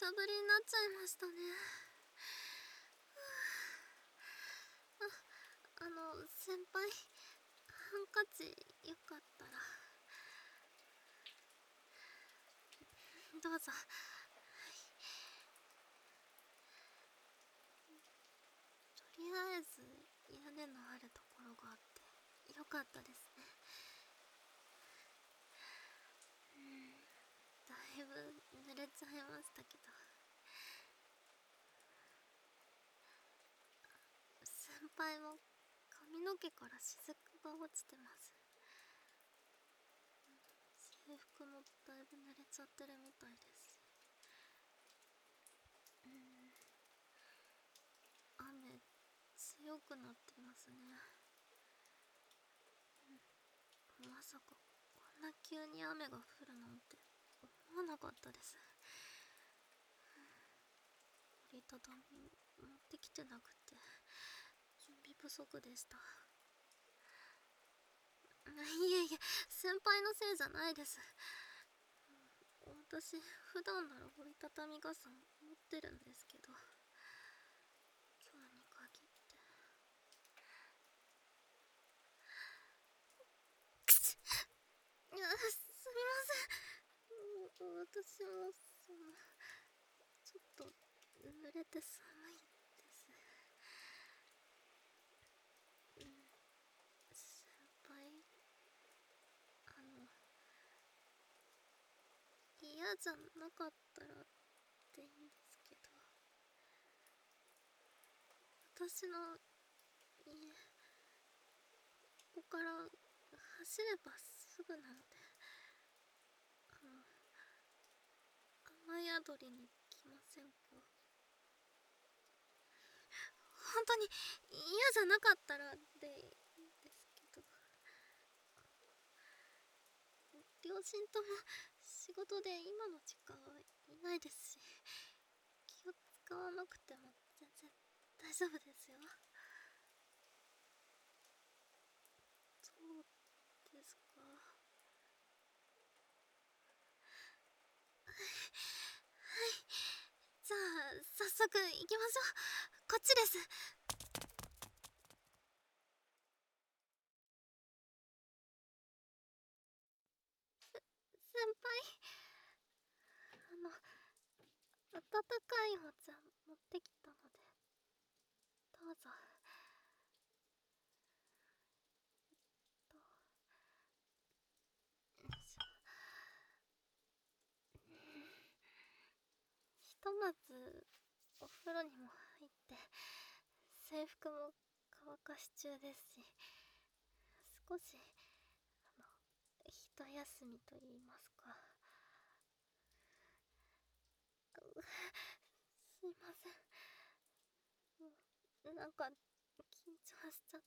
しゃぶりになっちゃいましたね。先輩、ハンカチよかったらどうぞ。とりあえず屋根のあるところがあってよかったですね。だいぶ濡れちゃいましたけど。先輩も髪の毛から雫が落ちてます。制服もだいぶ濡れちゃってるみたいです。雨強くなってますね。まさかこんな急に雨が降るなんて思わなかったです。折りたたみ持ってきてなくて準備不足でした。いえいえ、先輩のせいじゃないです。私普段なら折りたたみ傘持ってるんですけど、今日に限ってすみません。私もちょっと濡れて寒いです。先輩、嫌じゃなかったらでいいんですけど、私の家ここから走ればすぐなので、雨宿りに来ませんか？本当に嫌じゃなかったらでいいんですけど、両親とも仕事で今の時間はいないですし、気を使わなくても全然大丈夫ですよ。そうですか。はい、じゃあ早速行きましょう。こっちです。先輩、温かいお茶持ってきたのでどうぞ。とひとまずお風呂にも入って制服も乾かし中ですし、少し一休みと言いますか。すいません、なんか緊張しちゃって。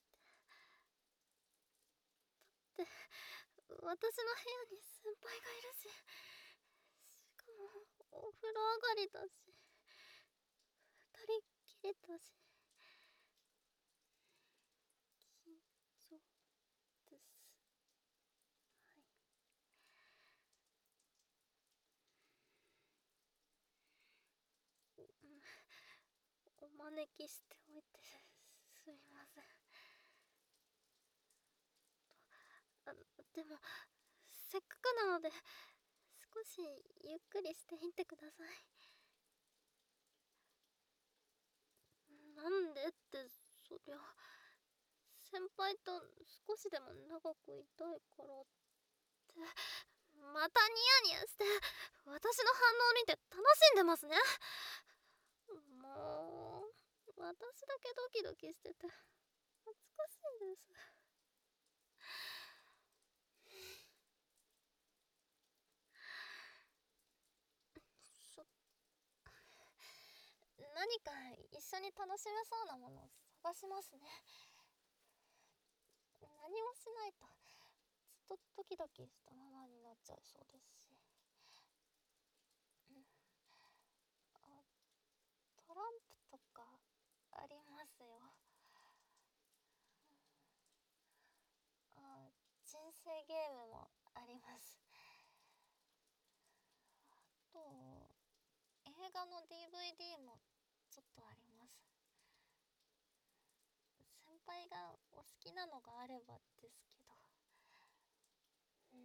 だって私の部屋に先輩がいるし、しかもお風呂上がりだし、二人きりだし、緊張です。はい。お招きしておいてすいません。でもせっかくなので少しゆっくりしていってください。なんでって、そりゃ先輩と少しでも長くいたいからって。またニヤニヤして私の反応を見て楽しんでますね。もう私だけドキドキしてて恥ずかしいです。何か一緒に楽しめそうなものを探しますね。何もしないとずっとドキドキしたままになっちゃいそうですし。あ、トランプとかありますよ。人生ゲームもあります。あと映映画の DVD もちょっとあります。先輩がお好きなのがあればですけど。うん。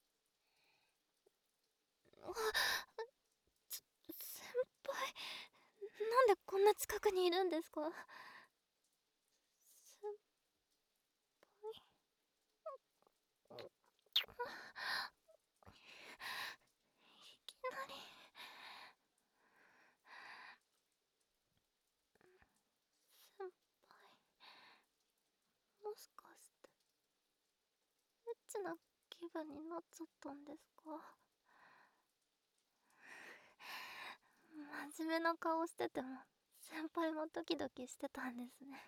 先輩、なんでこんな近くにいるんですか？先輩、いきなり。先輩、もしかしてエッチな気分になっちゃったんですか？真面目な顔してても先輩もドキドキしてたんですね。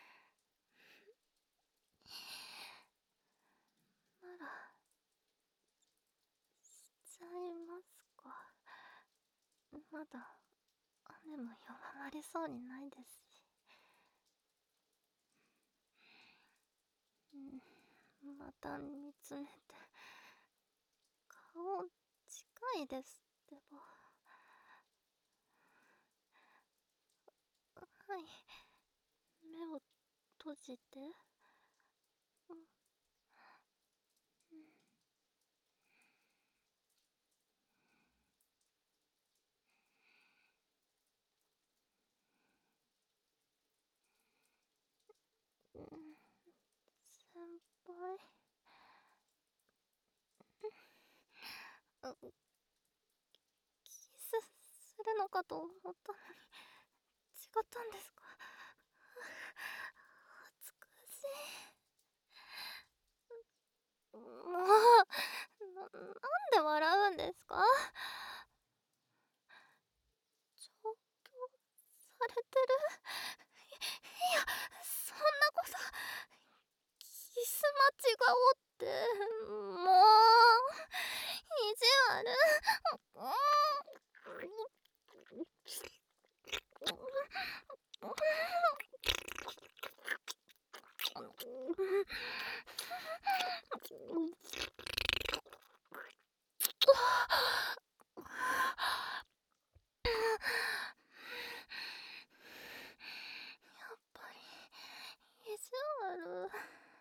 ならしちゃいますか？まだ雨も弱まりそうにないですし。また見つめて、顔近いですってば。はい、目を閉じて。うん、うん、先輩、キスするのかと思ったのに違ったんですか？恥ずかしい。もう、なんで笑うんですか？調教されてる？いや、そんなこと。キス間違おうって、もう、意地悪。やっぱり意地悪。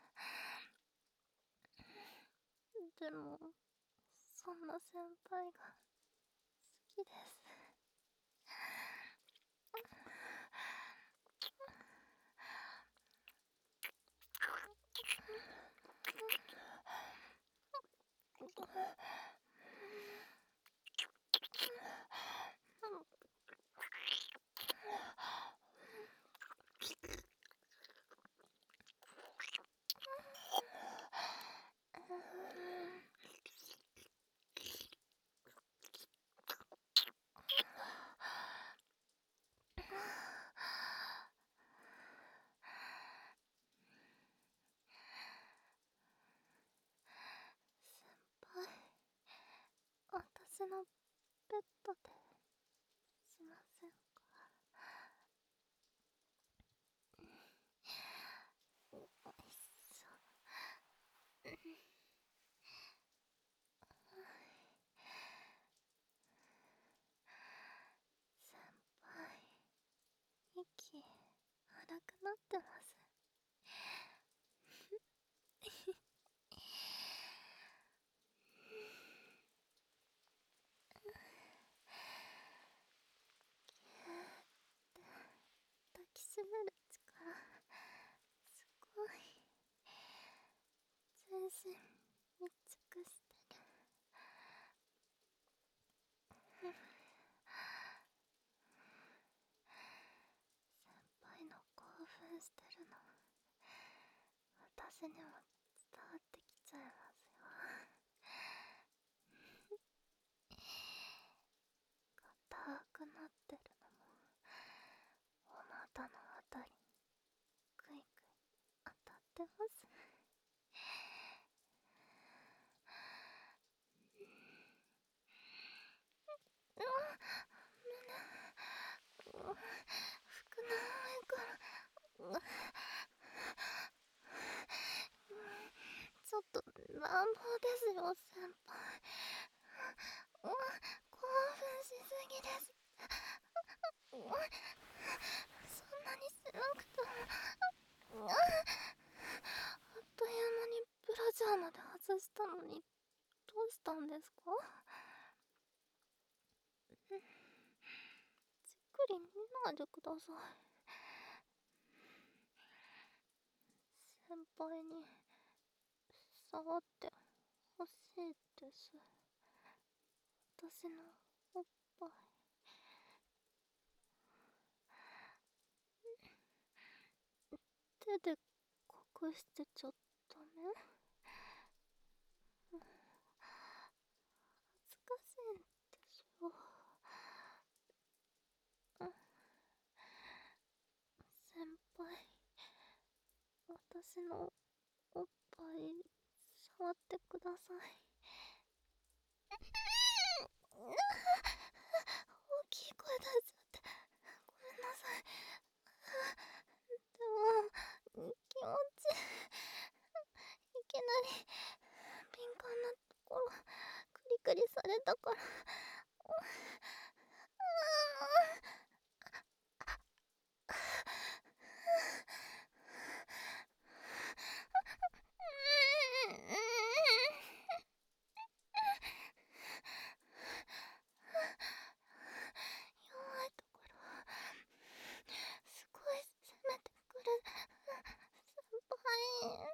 でもそんな先輩が好きです。先輩、私のベッドでしませんか？よいしょ。先輩、息荒くなってます。抱きしめる力、すごい。全身密着してる。先輩の興奮してるの私にも伝わってきちゃいますよ。硬くなってるのもお股のあたりにクイクイ当たってます。うん、服の上からちょっと乱暴ですよ先輩。興奮しすぎです。 スしたのにどうしたんですか？じっくり見ないでください。先輩に触ってほしいです。私のおっぱい。手で隠してちゃダメ？恥ずかしいんでしょ。先輩、私のおっぱい触ってください。大きい声出しちゃってごめんなさい。でも気持ちいきなり敏感なところクリクリされたから弱いところすごい攻めてくる先輩。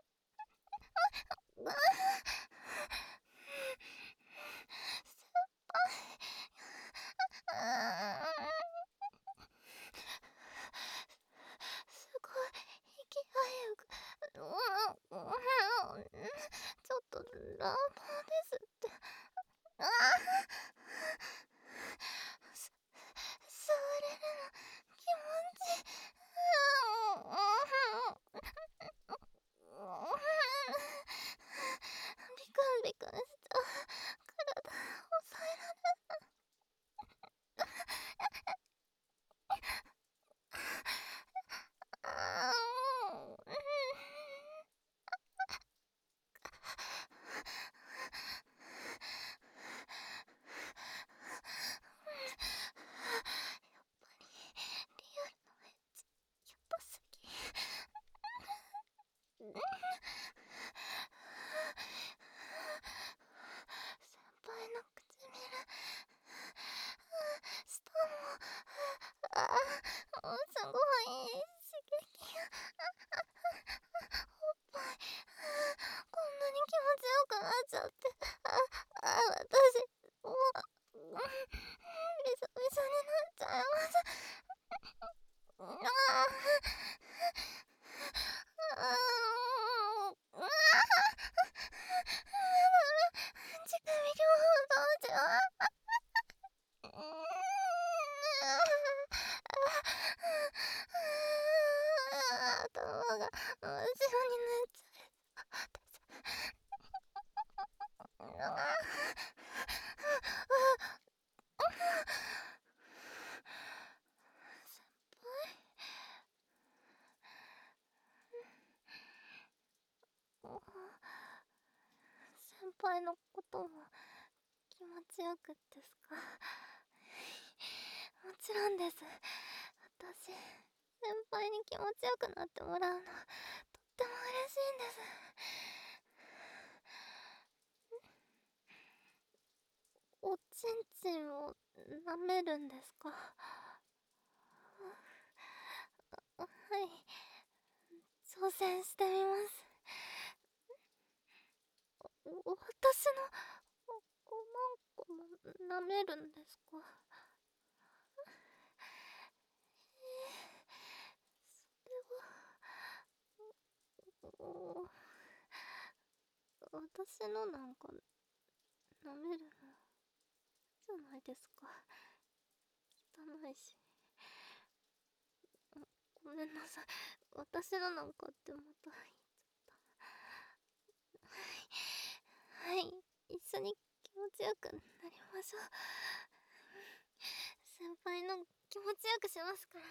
すごい息早くちょっと乱暴ですって触れるの気持ちビクンビクンしちゃう。体抑えられリアルのエッジやばすぎ。先輩の唇舌もすごい刺激がおっぱいこんなに気持ちよくなっちゃって私もうびしょびしょになっちゃいます。乳首両方どうしよう。頭が後ろになっちゃう。先輩のことも気持ちよくですか？もちろんです。私、先輩に気持ちよくなってもらうのとっても嬉しいんです。おちんちんを舐めるんですか？はい、挑戦してみます。私のおまんこも舐めるんですか？それは私のなんか舐めるのじゃないですか。汚いし。ごめんなさい。私のなんかってまた言っちゃった。はい、一緒に気持ちよくなりましょう。先輩の気持ちよくしますから。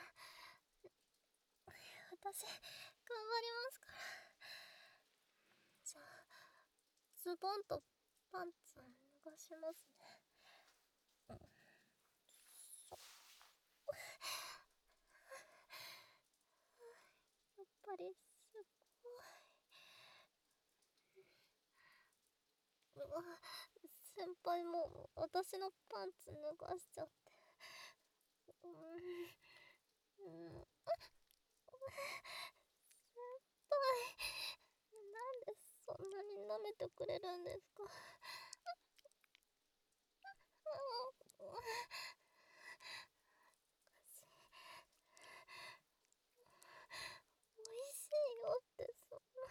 私、頑張りますから。じゃあ、ズボンとパンツ脱がしますね。やっぱりすごい。 先輩も私のパンツ脱がしちゃって。先輩、なんでそんなに舐めてくれるんですか？美味しいよってそんな。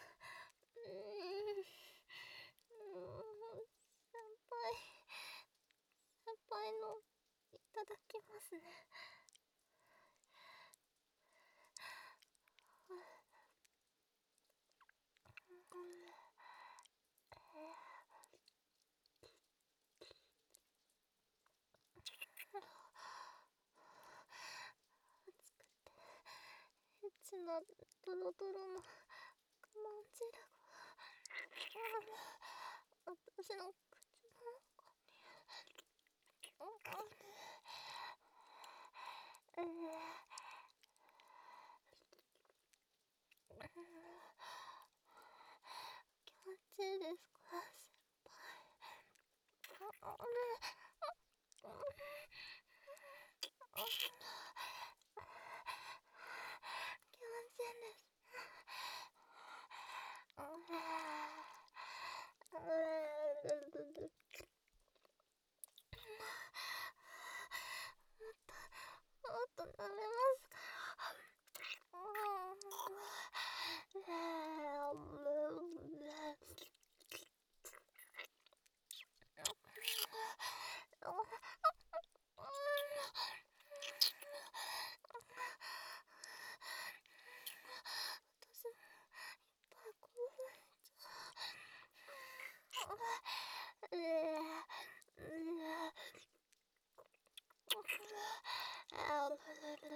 先輩のいただきますね。エッチなドロドロのくまん汁が私の口の中に。気持ちいいですか、先輩？気持ちいいです。もっと舐めますから私もいっぱい興奮しちゃう。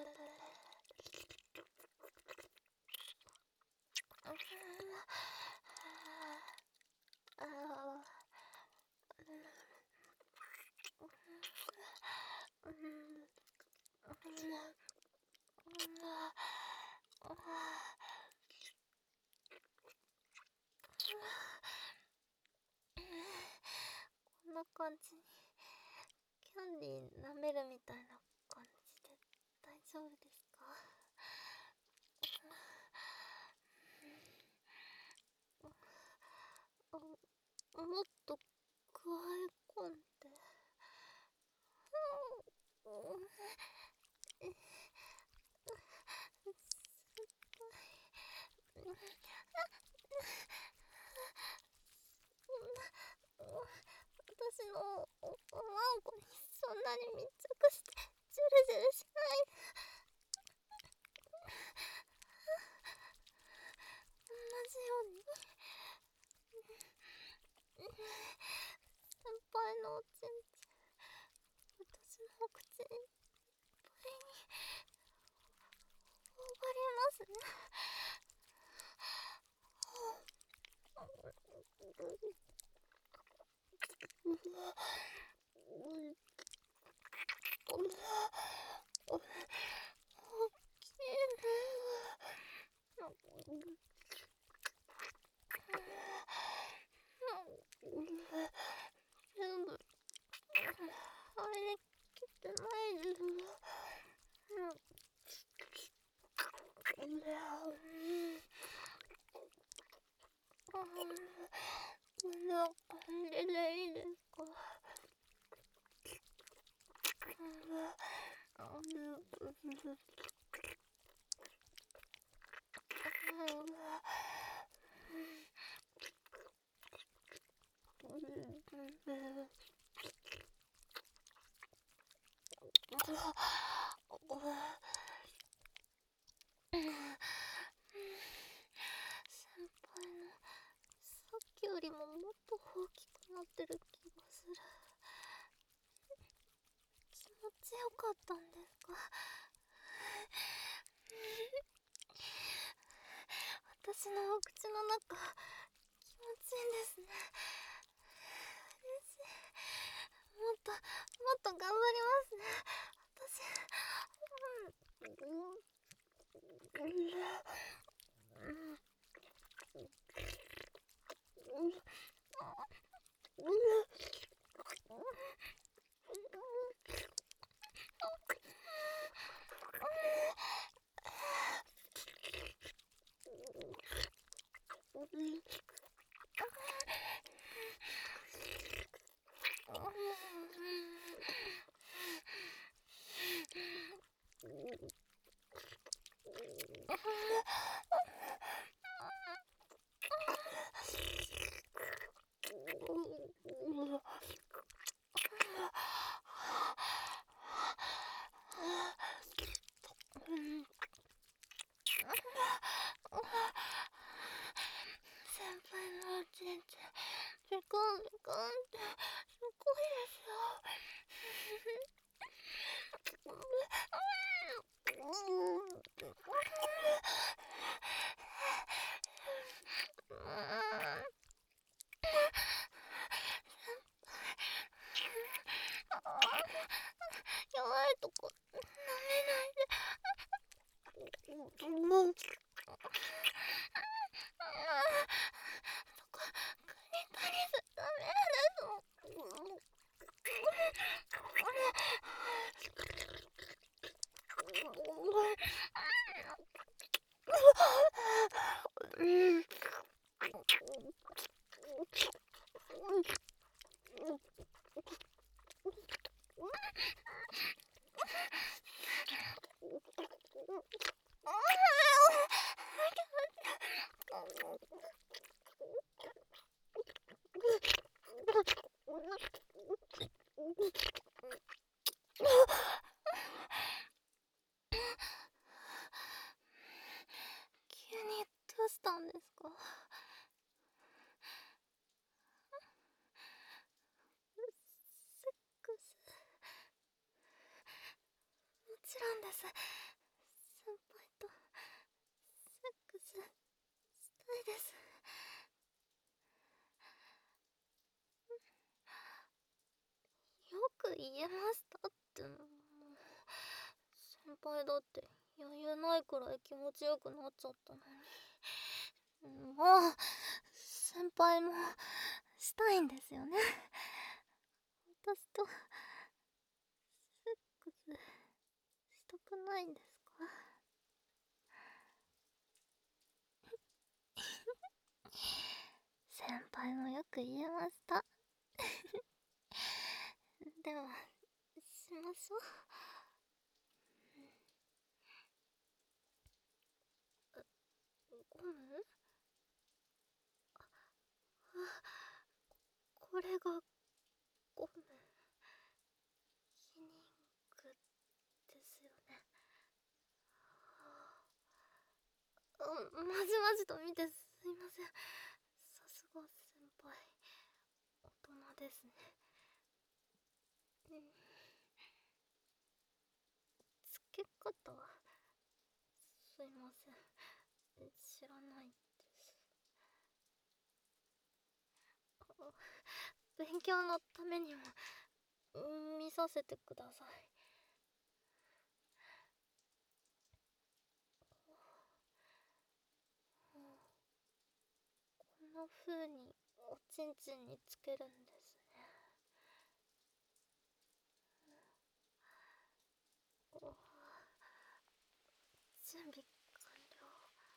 こんな感じにキャンディー舐めるみたいな感じで大丈夫ですか？もっと加え込んで。私のおまんこにそんなに密着してジュルジュルしないで。同じように先輩のおちんちん私のお口にいっぱいに頬張りますね。全部入りきってないです。こんな感じでいいですか？先輩のさっきよりももっと大きくなってる気がする。気持ちよかったんですか？私のお口の中気持ちいいんですね。嬉しい。もっと頑張りますね。私のうちんち時間ってすごいですよ。弱いとこ舐めないで。そこクリトリスダメですもん。急にどうしたんですか？セックス、もちろんです。先輩とセックスしたいです。よく言えましたっての。先輩だって余裕ないくらい気持ちよくなっちゃったのに。もう先輩もしたいんですよね。私とセックスしたくないんですか？先輩もよく言えました。ではしましょう。ゴム？これがゴムヒニングですよね。まじまじと見てすいません。さすが先輩、大人ですね。つけ方すいません、知らないです。勉強のためにも見させてください。こんな風におちんちんにつけるんですね。準備完了。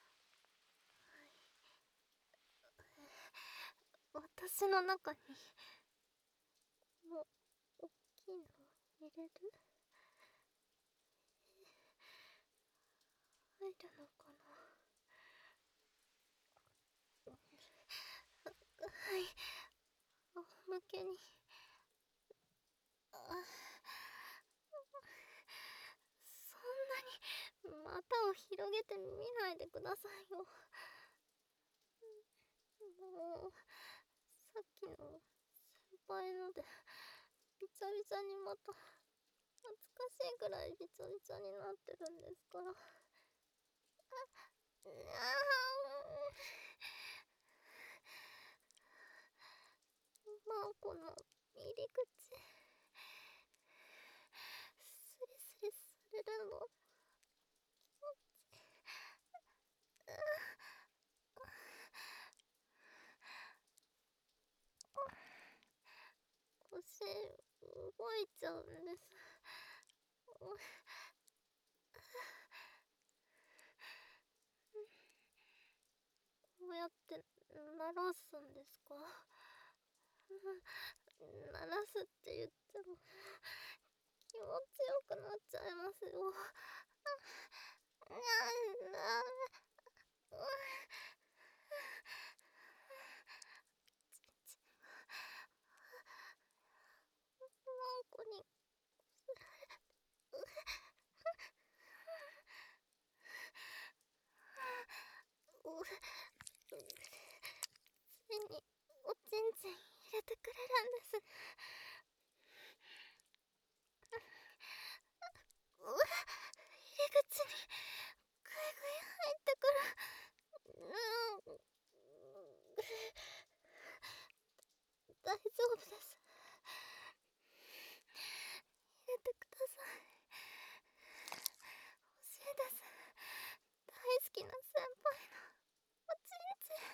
私の中にもう大きいの入れる？入るのかな？はい、仰向けに。そんなに股を広げて見ないでくださいよ。もうさっきの先輩のでびちゃびちゃにまた懐かしいくらいびちゃびちゃになってるんですから。マオコの入り口スリスリされるの気持ちいい。腰動いちゃうんです。こうややって鳴らすんですか？鳴らすって言っても気持ちよくなっちゃいますよ。なんこについにおちんちん入れてくれるんです。入り口にぐいぐい入ってくる。大丈夫です。入れてください。欲しいです。大好きな先輩のおちんちん。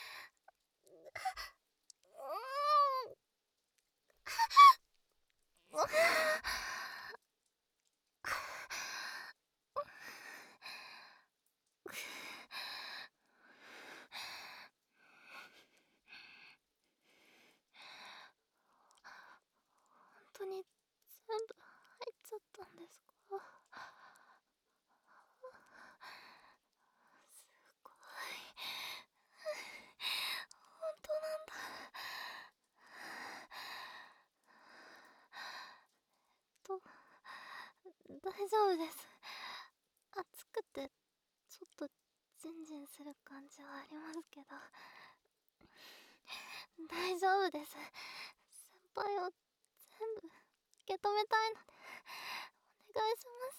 本当に全部入っちゃったんですか？すごい。本当なんだ。と、大丈夫です。暑くてちょっとジンジンする感じはありますけど、大丈夫です。先輩を全部受け止めたいのでお願いします。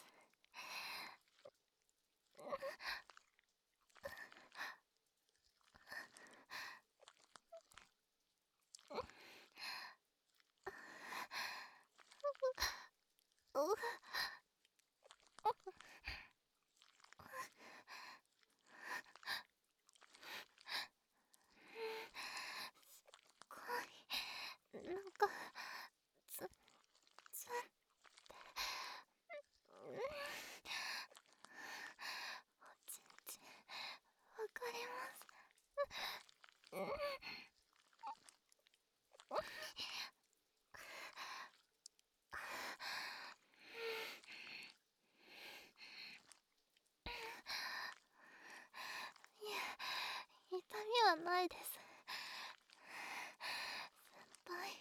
なんかつつおちんちんわかります。いえ、痛みはないです。先輩、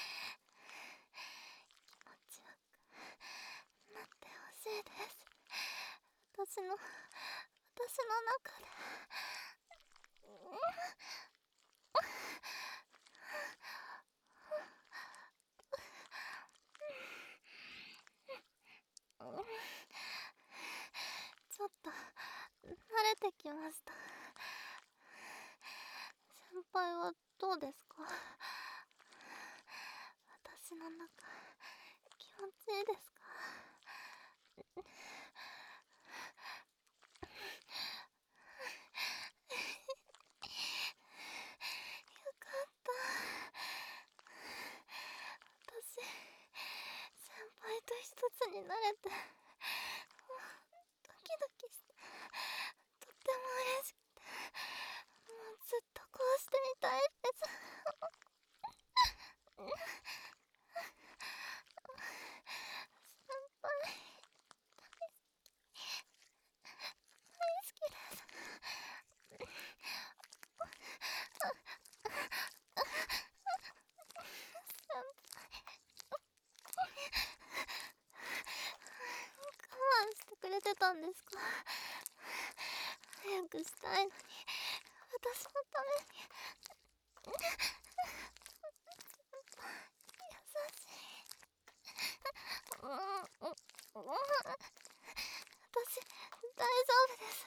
気持ちよくなってほしいです。私の中で。ちょっと慣れてきました。先輩はどうですか？私の中気持ちいいですか？よかった。私、先輩と一つになれて、もうドキドキして、とっても嬉しくて、もうずっとこうしてみたいです。先輩、大好きです。先輩、我慢してくれてたんですか？早くしたいのに、私のために。優しい。私、大丈夫です。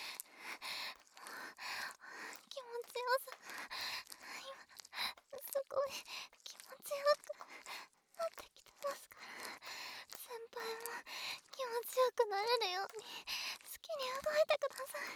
気持ちよさが、今、すごい気持ちよくなってきてますから。先輩も気持ちよくなれるように、好きに動いてください。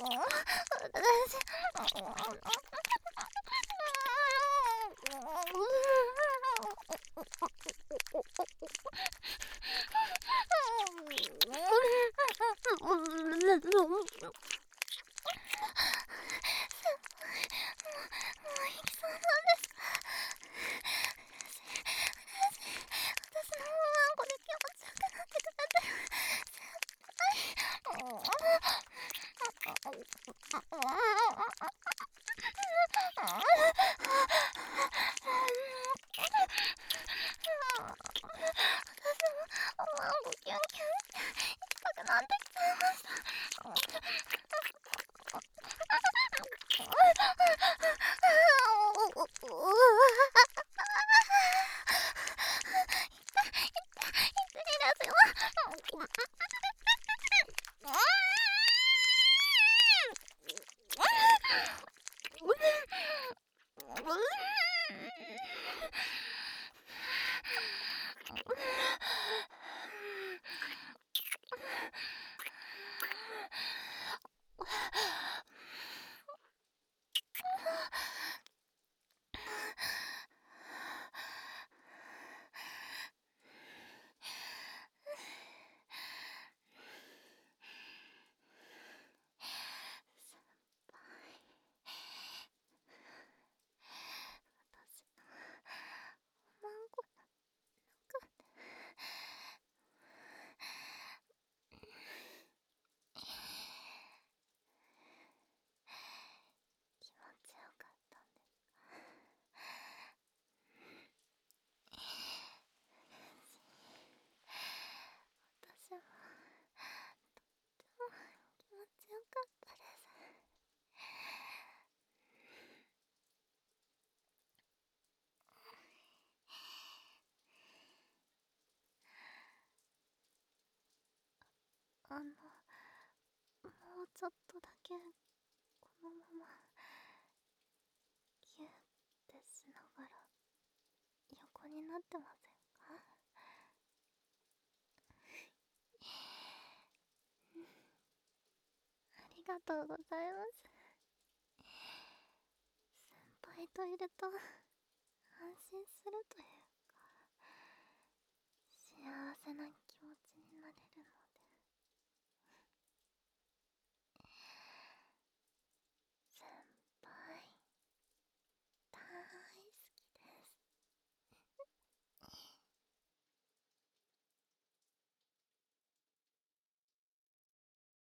もうちょっとだけこのままギュッてしながら横になってませんか？ありがとうございます。先輩といると安心するというか、幸せな